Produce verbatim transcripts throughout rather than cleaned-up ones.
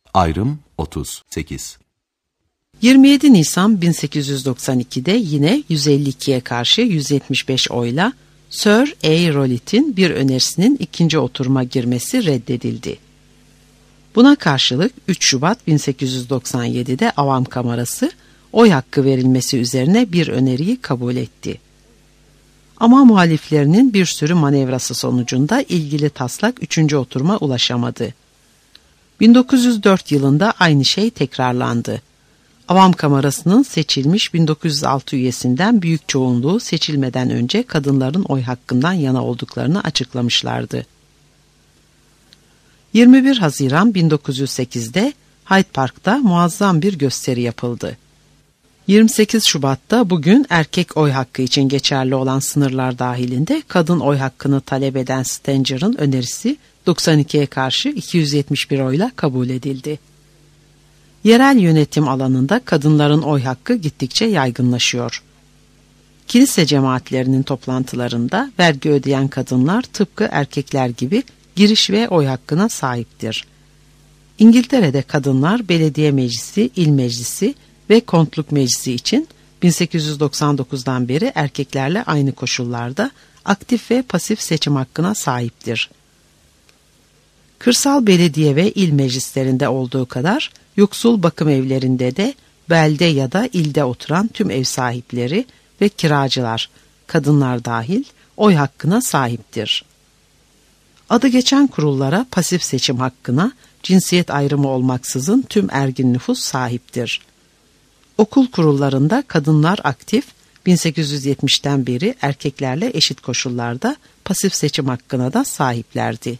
Ayrım otuz sekiz. yirmi yedi Nisan bin sekiz yüz doksan iki'de yine yüz elli iki'ye karşı yüz yetmiş beş oyla Sir A. Rowlett'in bir önerisinin ikinci oturuma girmesi reddedildi. Buna karşılık üç Şubat bin sekiz yüz doksan yedi'de Avam Kamerası oy hakkı verilmesi üzerine bir öneriyi kabul etti. Ama muhaliflerinin bir sürü manevrası sonucunda ilgili taslak üçüncü oturuma ulaşamadı. bin dokuz yüz dört yılında aynı şey tekrarlandı. Avam Kamerası'nın seçilmiş bin dokuz yüz altı üyesinden büyük çoğunluğu seçilmeden önce kadınların oy hakkından yana olduklarını açıklamışlardı. yirmi bir Haziran bin dokuz yüz sekiz'de Hyde Park'ta muazzam bir gösteri yapıldı. yirmi sekiz Şubat'ta bugün erkek oy hakkı için geçerli olan sınırlar dahilinde kadın oy hakkını talep eden Stanger'ın önerisi doksan iki'ye karşı iki yüz yetmiş bir oyla kabul edildi. Yerel yönetim alanında kadınların oy hakkı gittikçe yaygınlaşıyor. Kilise cemaatlerinin toplantılarında vergi ödeyen kadınlar tıpkı erkekler gibi giriş ve oy hakkına sahiptir. İngiltere'de kadınlar belediye meclisi, il meclisi ve kontluk meclisi için bin sekiz yüz doksan dokuz'dan beri erkeklerle aynı koşullarda aktif ve pasif seçim hakkına sahiptir. Kırsal belediye ve il meclislerinde olduğu kadar yoksul bakım evlerinde de belde ya da ilde oturan tüm ev sahipleri ve kiracılar, kadınlar dahil oy hakkına sahiptir. Adı geçen kurullara pasif seçim hakkına cinsiyet ayrımı olmaksızın tüm ergin nüfus sahiptir. Okul kurullarında kadınlar aktif, bin sekiz yüz yetmiş'ten beri erkeklerle eşit koşullarda pasif seçim hakkına da sahiplerdi.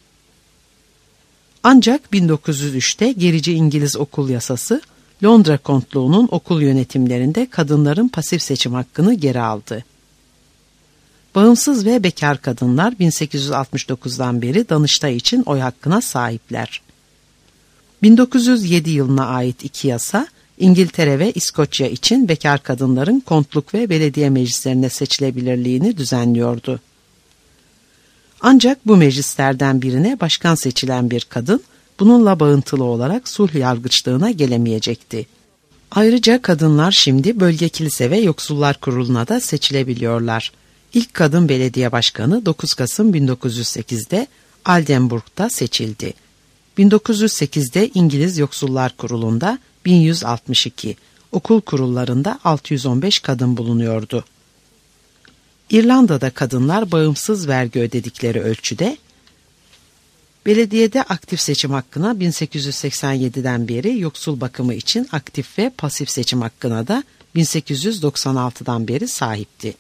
Ancak bin dokuz yüz üç'te gerici İngiliz okul yasası, Londra Kontluğu'nun okul yönetimlerinde kadınların pasif seçim hakkını geri aldı. Bağımsız ve bekar kadınlar bin sekiz yüz altmış dokuz'dan beri Danıştay için oy hakkına sahipler. bin dokuz yüz yedi yılına ait iki yasa, İngiltere ve İskoçya için bekar kadınların kontluk ve belediye meclislerine seçilebilirliğini düzenliyordu. Ancak bu meclislerden birine başkan seçilen bir kadın, bununla bağıntılı olarak sulh yargıçlığına gelemeyecekti. Ayrıca kadınlar şimdi bölge kilise ve yoksullar kuruluna da seçilebiliyorlar. İlk kadın belediye başkanı dokuz Kasım bin dokuz yüz sekiz'de Aldenburg'da seçildi. bin dokuz yüz sekiz'de İngiliz Yoksullar Kurulu'nda bin yüz altmış iki, okul kurullarında altı yüz on beş kadın bulunuyordu. İrlanda'da kadınlar bağımsız vergi ödedikleri ölçüde, belediyede aktif seçim hakkına bin sekiz yüz seksen yedi'den beri yoksul bakımı için aktif ve pasif seçim hakkına da bin sekiz yüz doksan altı'dan beri sahipti.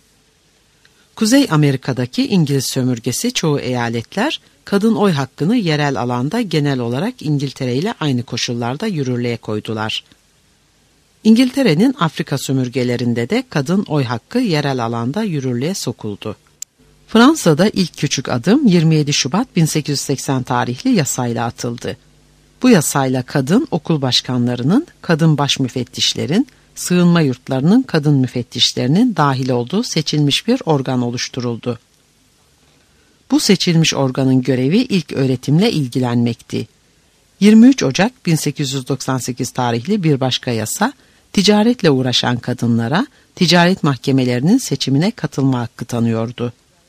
Kuzey Amerika'daki İngiliz sömürgesi çoğu eyaletler kadın oy hakkını yerel alanda genel olarak İngiltere ile aynı koşullarda yürürlüğe koydular. İngiltere'nin Afrika sömürgelerinde de kadın oy hakkı yerel alanda yürürlüğe sokuldu. Fransa'da ilk küçük adım yirmi yedi Şubat bin sekiz yüz seksen tarihli yasayla atıldı. Bu yasayla kadın okul başkanlarının, kadın baş müfettişlerin, sığınma yurtlarının kadın müfettişlerinin dahil olduğu seçilmiş bir organ oluşturuldu. Bu seçilmiş organın görevi ilk öğretimle ilgilenmekti. yirmi üç Ocak bin sekiz yüz doksan sekiz tarihli bir başka yasa, ticaretle uğraşan kadınlara ticaret mahkemelerinin seçimine katılma hakkı tanıyordu.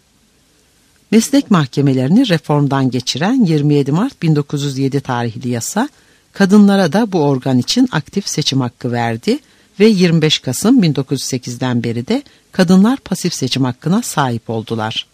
Meslek mahkemelerini reformdan geçiren yirmi yedi Mart bin dokuz yüz yedi tarihli yasa, kadınlara da bu organ için aktif seçim hakkı verdi ve yirmi beş Kasım bin dokuz yüz sekiz'den beri de kadınlar pasif seçim hakkına sahip oldular.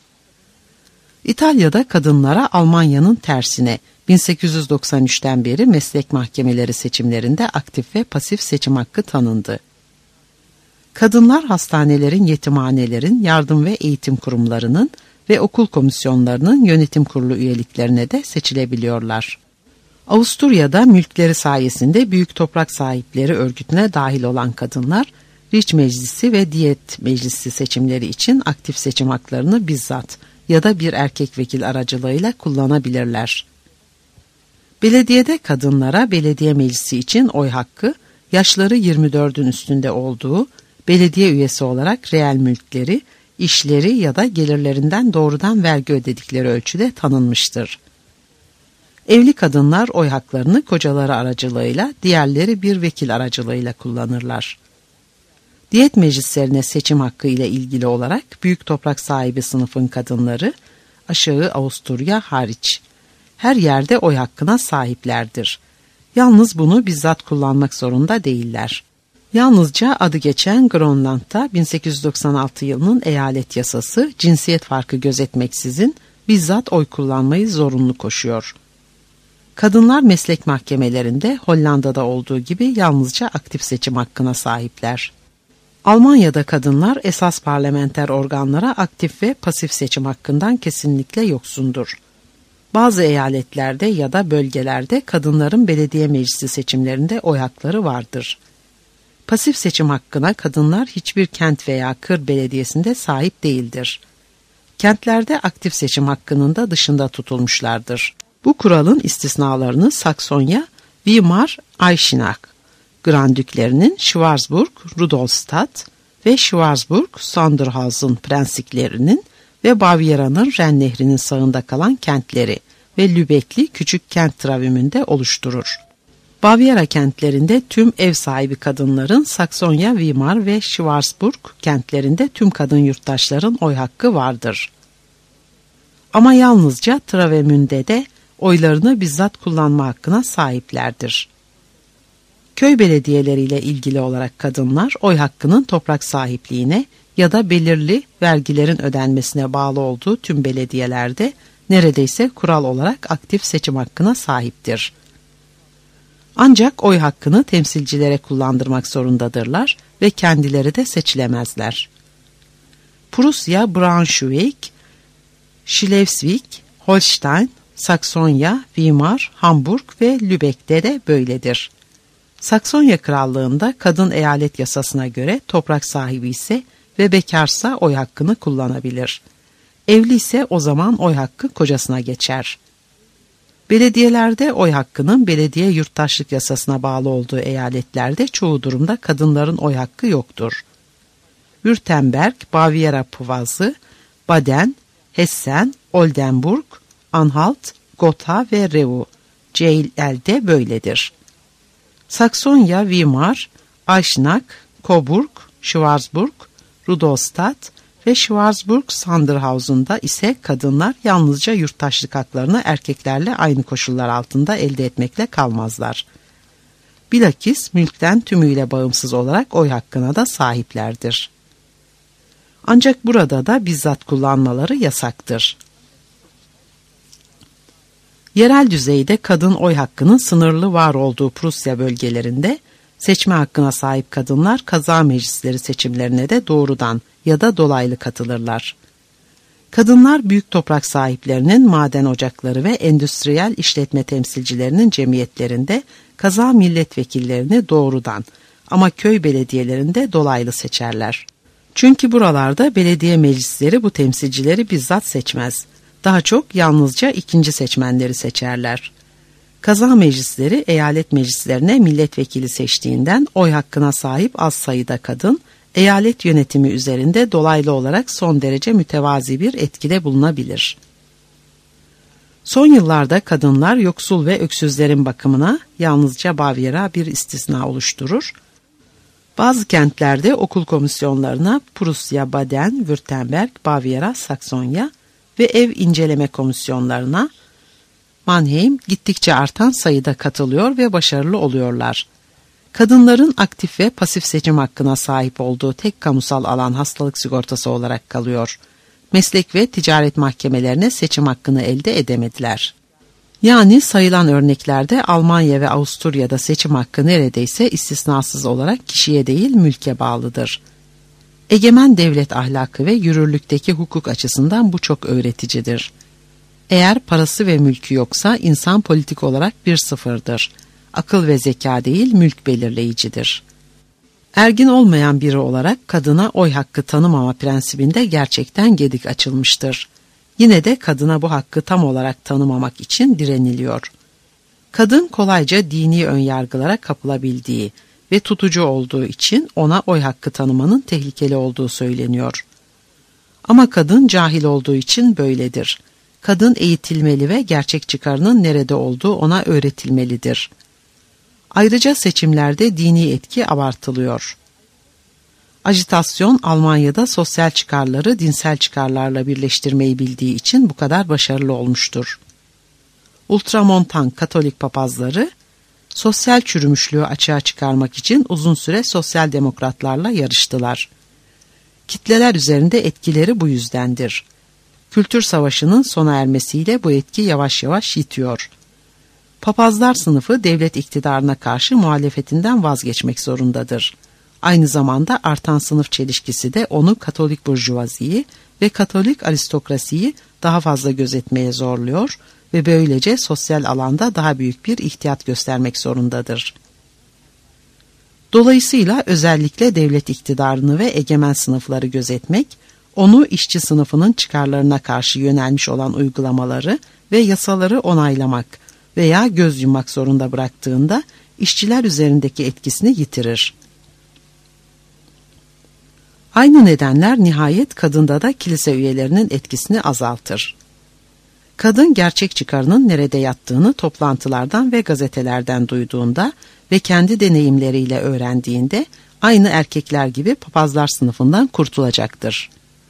İtalya'da kadınlara Almanya'nın tersine bin sekiz yüz doksan üç'ten beri meslek mahkemeleri seçimlerinde aktif ve pasif seçim hakkı tanındı. Kadınlar hastanelerin, yetimhanelerin, yardım ve eğitim kurumlarının ve okul komisyonlarının yönetim kurulu üyeliklerine de seçilebiliyorlar. Avusturya'da mülkleri sayesinde büyük toprak sahipleri örgütüne dahil olan kadınlar, Riç Meclisi ve Diyet Meclisi seçimleri için aktif seçim haklarını bizzat ya da bir erkek vekil aracılığıyla kullanabilirler. Belediyede kadınlara belediye meclisi için oy hakkı, yaşları yirmi dördün üstünde olduğu, belediye üyesi olarak reel mülkleri, işleri ya da gelirlerinden doğrudan vergi ödedikleri ölçüde tanınmıştır. Evli kadınlar oy haklarını kocaları aracılığıyla, diğerleri bir vekil aracılığıyla kullanırlar. Diyet meclislerine seçim hakkı ile ilgili olarak büyük toprak sahibi sınıfın kadınları, aşağı Avusturya hariç, her yerde oy hakkına sahiplerdir. Yalnız bunu bizzat kullanmak zorunda değiller. Yalnızca adı geçen Grönland'da bin sekiz yüz doksan altı yılının eyalet yasası cinsiyet farkı gözetmeksizin bizzat oy kullanmayı zorunlu koşuyor. Kadınlar meslek mahkemelerinde Hollanda'da olduğu gibi yalnızca aktif seçim hakkına sahipler. Almanya'da kadınlar esas parlamenter organlara aktif ve pasif seçim hakkından kesinlikle yoksundur. Bazı eyaletlerde ya da bölgelerde kadınların belediye meclisi seçimlerinde oy hakları vardır. Pasif seçim hakkına kadınlar hiçbir kent veya kır belediyesinde sahip değildir. Kentlerde aktif seçim hakkının da dışında tutulmuşlardır. Bu kuralın istisnalarını Saksonya, Weimar, Eisenach, Grandüklerinin Schwarzburg, Rudolstadt ve Schwarzburg-Sondershausen prensliklerinin ve Bavyera'nın Ren Nehri'nin sağında kalan kentleri ve Lübeck'li küçük kent travümünde oluşturur. Bavyera kentlerinde tüm ev sahibi kadınların, Saksonya, Weimar ve Schwarzburg kentlerinde tüm kadın yurttaşların oy hakkı vardır. Ama yalnızca Travemünde'de oylarını bizzat kullanma hakkına sahiplerdir. Köy belediyeleriyle ilgili olarak kadınlar oy hakkının toprak sahipliğine ya da belirli vergilerin ödenmesine bağlı olduğu tüm belediyelerde neredeyse kural olarak aktif seçim hakkına sahiptir. Ancak oy hakkını temsilcilere kullandırmak zorundadırlar ve kendileri de seçilemezler. Prusya, Braunschweig, Schleswig, Holstein, Saksonya, Weimar, Hamburg ve Lübeck'te de böyledir. Saksonya Krallığı'nda kadın eyalet yasasına göre toprak sahibi ise ve bekarsa oy hakkını kullanabilir. Evli ise o zaman oy hakkı kocasına geçer. Belediyelerde oy hakkının belediye yurttaşlık yasasına bağlı olduğu eyaletlerde çoğu durumda kadınların oy hakkı yoktur. Württemberg, Bavyera Puvazı, Baden, Hessen, Oldenburg, Anhalt, Gotha ve Reu, C L'de böyledir. Saksonya, Weimar, Eisenach, Coburg, Schwarzburg, Rudolstadt ve Schwarzburg-Sondershausen'da ise kadınlar yalnızca yurttaşlık haklarını erkeklerle aynı koşullar altında elde etmekle kalmazlar. Bilakis mülkten tümüyle bağımsız olarak oy hakkına da sahiplerdir. Ancak burada da bizzat kullanmaları yasaktır. Yerel düzeyde kadın oy hakkının sınırlı var olduğu Prusya bölgelerinde seçme hakkına sahip kadınlar kaza meclisleri seçimlerine de doğrudan ya da dolaylı katılırlar. Kadınlar büyük toprak sahiplerinin maden ocakları ve endüstriyel işletme temsilcilerinin cemiyetlerinde kaza milletvekillerini doğrudan ama köy belediyelerinde dolaylı seçerler. Çünkü buralarda belediye meclisleri bu temsilcileri bizzat seçmez. Daha çok yalnızca ikinci seçmenleri seçerler. Kaza meclisleri eyalet meclislerine milletvekili seçtiğinden oy hakkına sahip az sayıda kadın, eyalet yönetimi üzerinde dolaylı olarak son derece mütevazi bir etkide bulunabilir. Son yıllarda kadınlar yoksul ve öksüzlerin bakımına yalnızca Bavyera bir istisna oluşturur. Bazı kentlerde okul komisyonlarına Prusya, Baden, Württemberg, Bavyera, Saksonya ve ev inceleme komisyonlarına Mannheim gittikçe artan sayıda katılıyor ve başarılı oluyorlar. Kadınların aktif ve pasif seçim hakkına sahip olduğu tek kamusal alan hastalık sigortası olarak kalıyor. Meslek ve ticaret mahkemelerine seçim hakkını elde edemediler. Yani sayılan örneklerde Almanya ve Avusturya'da seçim hakkı neredeyse istisnasız olarak kişiye değil mülke bağlıdır. Egemen devlet ahlakı ve yürürlükteki hukuk açısından bu çok öğreticidir. Eğer parası ve mülkü yoksa insan politik olarak bir sıfırdır. Akıl ve zeka değil mülk belirleyicidir. Ergin olmayan biri olarak kadına oy hakkı tanımama prensibinde gerçekten gedik açılmıştır. Yine de kadına bu hakkı tam olarak tanımamak için direniliyor. Kadın kolayca dini önyargılara kapılabildiği ve tutucu olduğu için ona oy hakkı tanımanın tehlikeli olduğu söyleniyor. Ama kadın cahil olduğu için böyledir. kadın eğitilmeli ve gerçek çıkarının nerede olduğu ona öğretilmelidir. Ayrıca seçimlerde dini etki abartılıyor. Ajitasyon Almanya'da sosyal çıkarları dinsel çıkarlarla birleştirmeyi bildiği için bu kadar başarılı olmuştur. Ultramontan Katolik papazları sosyal çürümüşlüğü açığa çıkarmak için uzun süre sosyal demokratlarla yarıştılar. Kitleler üzerinde etkileri bu yüzdendir. Kültür savaşının sona ermesiyle bu etki yavaş yavaş yitiyor. Papazlar sınıfı devlet iktidarına karşı muhalefetinden vazgeçmek zorundadır. Aynı zamanda artan sınıf çelişkisi de onu Katolik burjuvaziyi ve Katolik aristokrasiyi daha fazla gözetmeye zorluyor ve böylece sosyal alanda daha büyük bir ihtiyat göstermek zorundadır. Dolayısıyla özellikle devlet iktidarını ve egemen sınıfları gözetmek, onu işçi sınıfının çıkarlarına karşı yönelmiş olan uygulamaları ve yasaları onaylamak veya göz yummak zorunda bıraktığında işçiler üzerindeki etkisini yitirir. Aynı nedenler nihayet kadında da kilise üyelerinin etkisini azaltır. Kadın gerçek çıkarının nerede yattığını toplantılardan ve gazetelerden duyduğunda ve kendi deneyimleriyle öğrendiğinde aynı erkekler gibi papazlar sınıfından kurtulacaktır.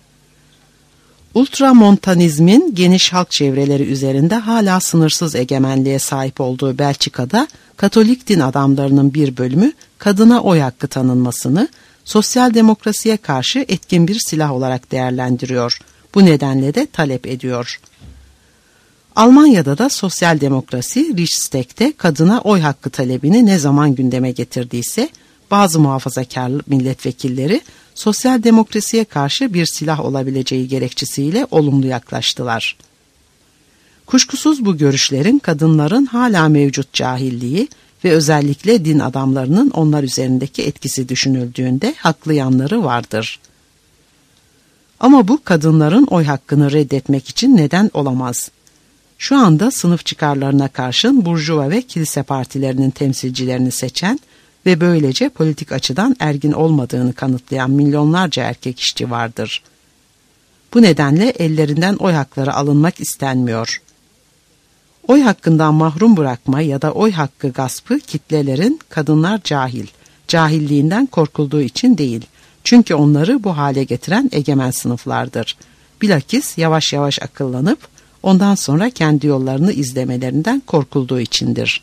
Ultramontanizmin geniş halk çevreleri üzerinde hala sınırsız egemenliğe sahip olduğu Belçika'da Katolik din adamlarının bir bölümü kadına oy hakkı tanınmasını sosyal demokrasiye karşı etkin bir silah olarak değerlendiriyor. Bu nedenle de talep ediyor. Almanya'da da sosyal demokrasi Reichstag'te kadına oy hakkı talebini ne zaman gündeme getirdiyse bazı muhafazakar milletvekilleri sosyal demokrasiye karşı bir silah olabileceği gerekçesiyle olumlu yaklaştılar. Kuşkusuz bu görüşlerin kadınların hala mevcut cahilliği ve özellikle din adamlarının onlar üzerindeki etkisi düşünüldüğünde haklı yanları vardır. Ama bu kadınların oy hakkını reddetmek için neden olamaz. Şu anda sınıf çıkarlarına karşın burjuva ve kilise partilerinin temsilcilerini seçen ve böylece politik açıdan ergin olmadığını kanıtlayan milyonlarca erkek işçi vardır. Bu nedenle ellerinden oy hakları alınmak istenmiyor. Oy hakkından mahrum bırakma ya da oy hakkı gaspı kitlelerin kadınlar cahil, cahilliğinden korkulduğu için değil. Çünkü onları bu hale getiren egemen sınıflardır. Bilakis yavaş yavaş akıllanıp ondan sonra kendi yollarını izlemelerinden korkulduğu içindir.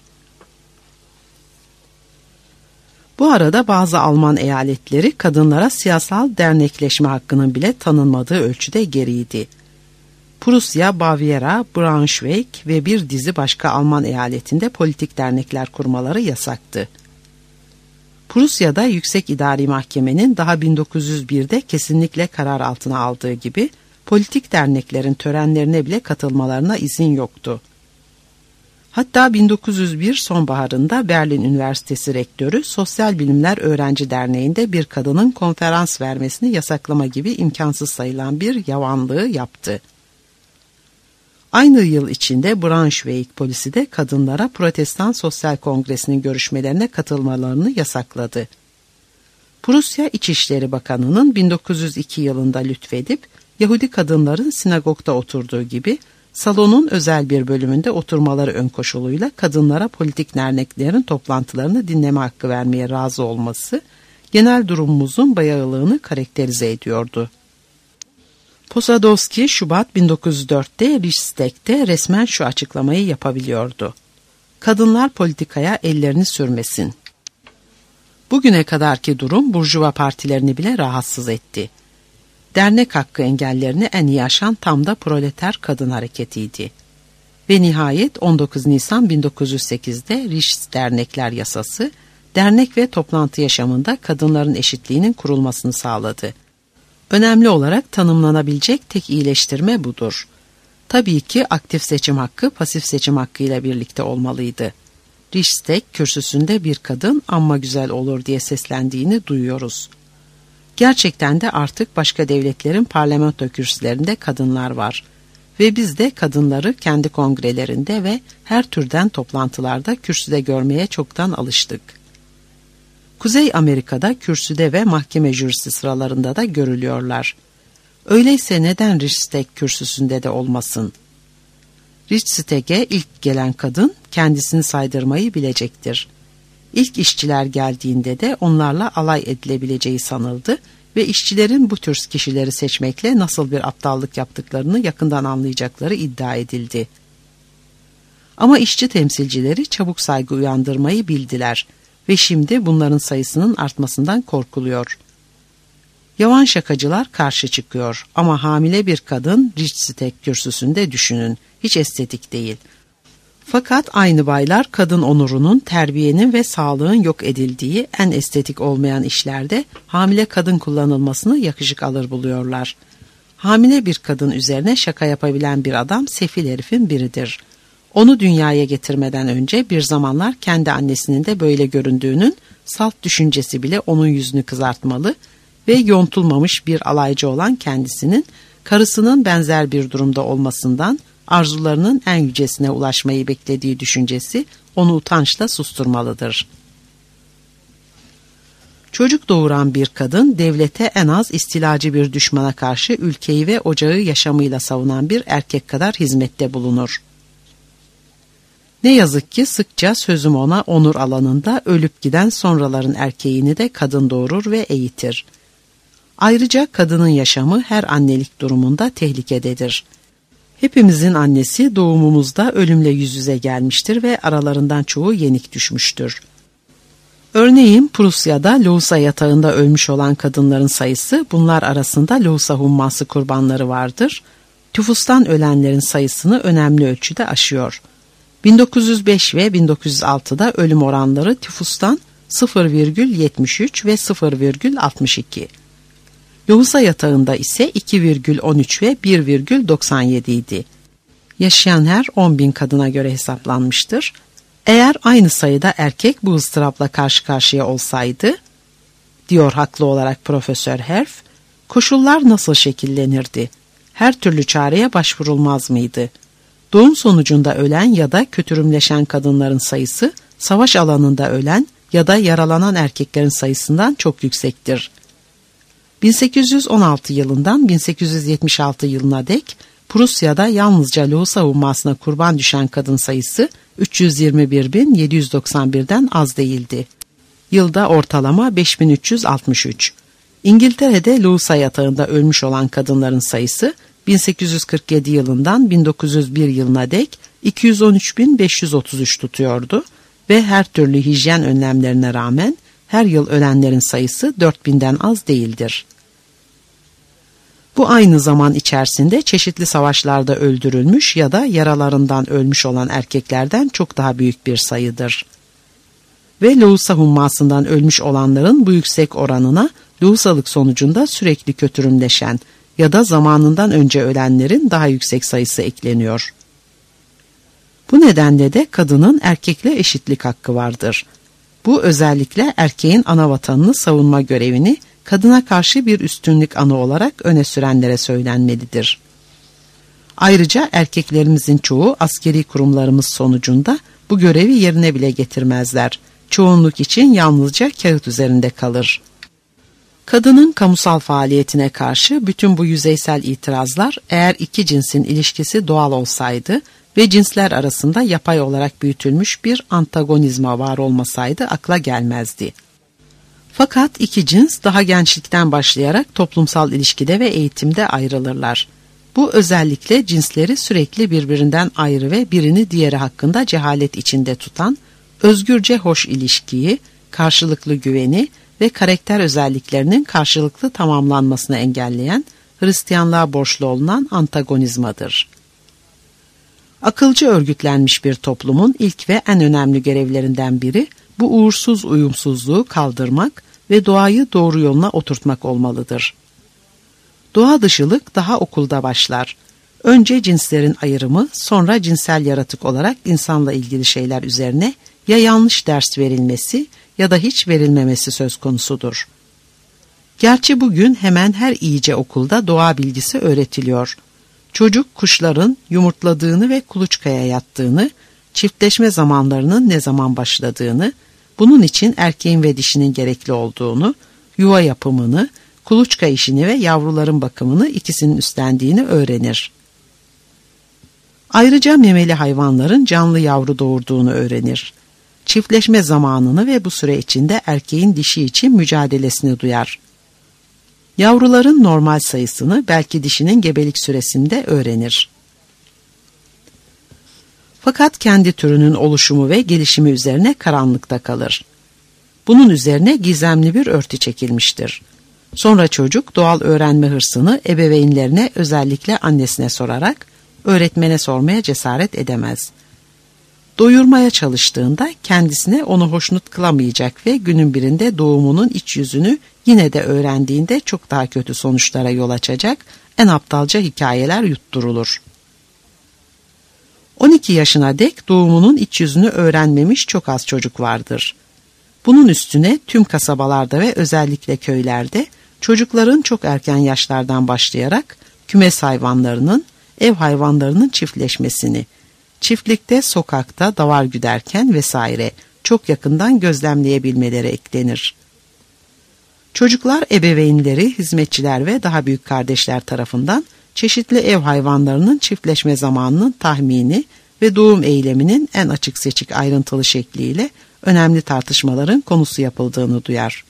Bu arada bazı Alman eyaletleri kadınlara siyasal dernekleşme hakkının bile tanınmadığı ölçüde geriydi. Prusya, Bavyera, Braunschweig ve bir dizi başka Alman eyaletinde politik dernekler kurmaları yasaktı. Prusya'da Yüksek İdari Mahkemenin daha bin dokuz yüz birde kesinlikle karar altına aldığı gibi politik derneklerin törenlerine bile katılmalarına izin yoktu. Hatta bin dokuz yüz bir sonbaharında Berlin Üniversitesi Rektörü Sosyal Bilimler Öğrenci Derneği'nde bir kadının konferans vermesini yasaklama gibi imkansız sayılan bir yavanlığı yaptı. Aynı yıl içinde Braunschweig polisi de kadınlara Protestan Sosyal Kongresi'nin görüşmelerine katılmalarını yasakladı. Prusya İçişleri Bakanı'nın bin dokuz yüz iki yılında lütfedip Yahudi kadınların sinagogda oturduğu gibi salonun özel bir bölümünde oturmaları ön koşuluyla kadınlara politik derneklerin toplantılarını dinleme hakkı vermeye razı olması genel durumumuzun bayağılığını karakterize ediyordu. Posadowski Şubat bin dokuz yüz dörtte Reichstag'te resmen şu açıklamayı yapabiliyordu. Kadınlar politikaya ellerini sürmesin. Bugüne kadarki durum burjuva partilerini bile rahatsız etti. Dernek hakkı engellerini en iyi aşan tam da proleter kadın hareketiydi. Ve nihayet on dokuz Nisan bin dokuz yüz sekizde Reichsdernekler yasası, dernek ve toplantı yaşamında kadınların eşitliğinin kurulmasını sağladı. Önemli olarak tanımlanabilecek tek iyileştirme budur. Tabii ki aktif seçim hakkı pasif seçim hakkıyla birlikte olmalıydı. Reichstag kürsüsünde bir kadın amma güzel olur diye seslendiğini duyuyoruz. Gerçekten de artık başka devletlerin parlamento kürsülerinde kadınlar var ve biz de kadınları kendi kongrelerinde ve her türden toplantılarda kürsüde görmeye çoktan alıştık. Kuzey Amerika'da kürsüde ve mahkeme jürisi sıralarında da görülüyorlar. Öyleyse neden Reichstag kürsüsünde de olmasın? Richtsteig'e ilk gelen kadın kendisini saydırmayı bilecektir. İlk işçiler geldiğinde de onlarla alay edilebileceği sanıldı ve işçilerin bu tür kişileri seçmekle nasıl bir aptallık yaptıklarını yakından anlayacakları iddia edildi. Ama işçi temsilcileri çabuk saygı uyandırmayı bildiler ve şimdi bunların sayısının artmasından korkuluyor. Yavan şakacılar karşı çıkıyor ama hamile bir kadın Richtsteig kürsüsünde düşünün, hiç estetik değil. Fakat aynı baylar kadın onurunun, terbiyenin ve sağlığın yok edildiği en estetik olmayan işlerde hamile kadın kullanılmasını yakışık alır buluyorlar. Hamile bir kadın üzerine şaka yapabilen bir adam sefil herifin biridir. Onu dünyaya getirmeden önce bir zamanlar kendi annesinin de böyle göründüğünün salt düşüncesi bile onun yüzünü kızartmalı ve yontulmamış bir alaycı olan kendisinin karısının benzer bir durumda olmasından arzularının en yücesine ulaşmayı beklediği düşüncesi onu utançla susturmalıdır. Çocuk doğuran bir kadın devlete en az istilacı bir düşmana karşı ülkeyi ve ocağı yaşamıyla savunan bir erkek kadar hizmette bulunur. Ne yazık ki sıkça sözüm ona onur alanında ölüp giden sonraların erkeğini de kadın doğurur ve eğitir. Ayrıca kadının yaşamı her annelik durumunda tehlikededir. Hepimizin annesi doğumumuzda ölümle yüz yüze gelmiştir ve aralarından çoğu yenik düşmüştür. Örneğin Prusya'da lohusa yatağında ölmüş olan kadınların sayısı, bunlar arasında lohusa humması kurbanları vardır. Tüfustan ölenlerin sayısını önemli ölçüde aşıyor. bin dokuz yüz beş ve bin dokuz yüz altıda ölüm oranları tüfustan sıfır virgül yetmiş üç ve sıfır virgül altmış iki. Lohusa yatağında ise iki virgül on üç ve bir virgül doksan yedi idi. Yaşayan her on bin kadına göre hesaplanmıştır. Eğer aynı sayıda erkek bu ıstırapla karşı karşıya olsaydı, diyor haklı olarak Profesör Herf, koşullar nasıl şekillenirdi? Her türlü çareye başvurulmaz mıydı? Doğum sonucunda ölen ya da kötürümleşen kadınların sayısı, savaş alanında ölen ya da yaralanan erkeklerin sayısından çok yüksektir. bin sekiz yüz on altı yılından bin sekiz yüz yetmiş altı yılına dek Prusya'da yalnızca lohusa hummasına kurban düşen kadın sayısı üç yüz yirmi bir bin yedi yüz doksan birden az değildi. Yılda ortalama beş bin üç yüz altmış üç. İngiltere'de lohusa yatağında ölmüş olan kadınların sayısı bin sekiz yüz kırk yedi yılından bin dokuz yüz bir yılına dek iki yüz on üç bin beş yüz otuz üç tutuyordu ve her türlü hijyen önlemlerine rağmen her yıl ölenlerin sayısı dört binden az değildir. Bu aynı zaman içerisinde çeşitli savaşlarda öldürülmüş ya da yaralarından ölmüş olan erkeklerden çok daha büyük bir sayıdır. Ve lohusa hummasından ölmüş olanların bu yüksek oranına lohusalık sonucunda sürekli kötürümleşen ya da zamanından önce ölenlerin daha yüksek sayısı ekleniyor. Bu nedenle de kadının erkekle eşitlik hakkı vardır. Bu özellikle erkeğin ana vatanını savunma görevini kadına karşı bir üstünlük anı olarak öne sürenlere söylenmelidir. Ayrıca erkeklerimizin çoğu askeri kurumlarımız sonucunda bu görevi yerine bile getirmezler. Çoğunluk için yalnızca kağıt üzerinde kalır. Kadının kamusal faaliyetine karşı bütün bu yüzeysel itirazlar eğer iki cinsin ilişkisi doğal olsaydı ve cinsler arasında yapay olarak büyütülmüş bir antagonizma var olmasaydı akla gelmezdi. Fakat iki cins daha gençlikten başlayarak toplumsal ilişkide ve eğitimde ayrılırlar. Bu özellikle cinsleri sürekli birbirinden ayrı ve birini diğeri hakkında cehalet içinde tutan, özgürce hoş ilişkiyi, karşılıklı güveni ve karakter özelliklerinin karşılıklı tamamlanmasını engelleyen, Hristiyanlığa borçlu olunan antagonizmadır. Akılcı örgütlenmiş bir toplumun ilk ve en önemli görevlerinden biri, bu uğursuz uyumsuzluğu kaldırmak ve doğayı doğru yoluna oturtmak olmalıdır. Doğa dışılık daha okulda başlar. Önce cinslerin ayrımı, sonra cinsel yaratık olarak insanla ilgili şeyler üzerine ya yanlış ders verilmesi ya da hiç verilmemesi söz konusudur. Gerçi bugün hemen her iyice okulda doğa bilgisi öğretiliyor. Çocuk kuşların yumurtladığını ve kuluçkaya yattığını, çiftleşme zamanlarının ne zaman başladığını, bunun için erkeğin ve dişinin gerekli olduğunu, yuva yapımını, kuluçka işini ve yavruların bakımını ikisinin üstlendiğini öğrenir. Ayrıca memeli hayvanların canlı yavru doğurduğunu öğrenir. Çiftleşme zamanını ve bu süre içinde erkeğin dişi için mücadelesini duyar. Yavruların normal sayısını, belki dişinin gebelik süresinde öğrenir. Fakat kendi türünün oluşumu ve gelişimi üzerine karanlıkta kalır. Bunun üzerine gizemli bir örtü çekilmiştir. Sonra çocuk doğal öğrenme hırsını ebeveynlerine, özellikle annesine sorarak öğretmene sormaya cesaret edemez. Doyurmaya çalıştığında kendisine onu hoşnut kılamayacak ve günün birinde doğumunun iç yüzünü yine de öğrendiğinde çok daha kötü sonuçlara yol açacak en aptalca hikayeler yutturulur. on iki yaşına dek doğumunun iç yüzünü öğrenmemiş çok az çocuk vardır. Bunun üstüne tüm kasabalarda ve özellikle köylerde çocukların çok erken yaşlardan başlayarak kümes hayvanlarının, ev hayvanlarının çiftleşmesini, çiftlikte, sokakta davar güderken vesaire çok yakından gözlemleyebilmeleri eklenir. Çocuklar ebeveynleri, hizmetçiler ve daha büyük kardeşler tarafından çeşitli ev hayvanlarının çiftleşme zamanının tahmini ve doğum eyleminin en açık seçik ayrıntılı şekliyle önemli tartışmaların konusu yapıldığını duyar.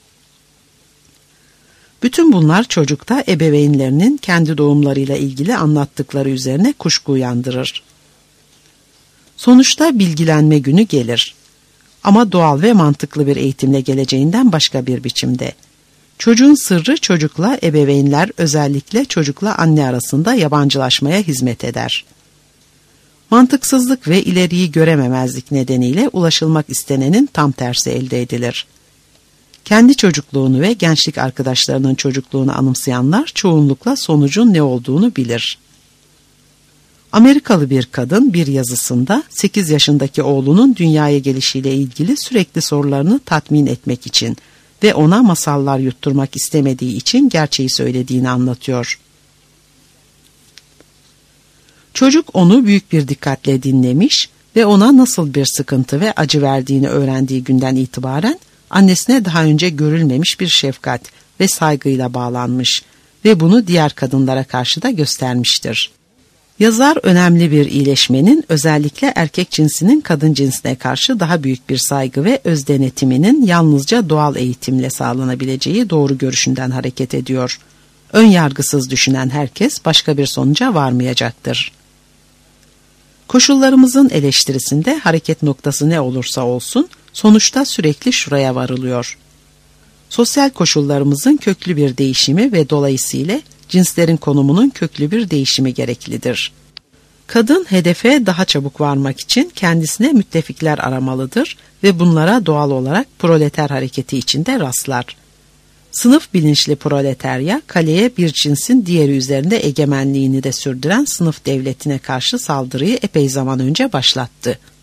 Bütün bunlar çocukta ebeveynlerinin kendi doğumlarıyla ilgili anlattıkları üzerine kuşku uyandırır. Sonuçta bilgilenme günü gelir. Ama doğal ve mantıklı bir eğitimle geleceğinden başka bir biçimde. Çocuğun sırrı çocukla ebeveynler, özellikle çocukla anne arasında yabancılaşmaya hizmet eder. Mantıksızlık ve ileriyi görememezlik nedeniyle ulaşılmak istenenin tam tersi elde edilir. Kendi çocukluğunu ve gençlik arkadaşlarının çocukluğunu anımsayanlar çoğunlukla sonucun ne olduğunu bilir. Amerikalı bir kadın bir yazısında sekiz yaşındaki oğlunun dünyaya gelişiyle ilgili sürekli sorularını tatmin etmek için ve ona masallar yutturmak istemediği için gerçeği söylediğini anlatıyor. Çocuk onu büyük bir dikkatle dinlemiş ve ona nasıl bir sıkıntı ve acı verdiğini öğrendiği günden itibaren annesine daha önce görülmemiş bir şefkat ve saygıyla bağlanmış ve bunu diğer kadınlara karşı da göstermiştir. Yazar önemli bir iyileşmenin, özellikle erkek cinsinin kadın cinsine karşı daha büyük bir saygı ve öz denetiminin yalnızca doğal eğitimle sağlanabileceği doğru görüşünden hareket ediyor. Ön yargısız düşünen herkes başka bir sonuca varmayacaktır. Koşullarımızın eleştirisinde hareket noktası ne olursa olsun, sonuçta sürekli şuraya varılıyor. Sosyal koşullarımızın köklü bir değişimi ve dolayısıyla cinslerin konumunun köklü bir değişimi gereklidir. Kadın hedefe daha çabuk varmak için kendisine müttefikler aramalıdır ve bunlara doğal olarak proleter hareketi içinde rastlar. Sınıf bilinçli proletarya, kaleye bir cinsin diğeri üzerinde egemenliğini de sürdüren sınıf devletine karşı saldırıyı epey zaman önce başlattı.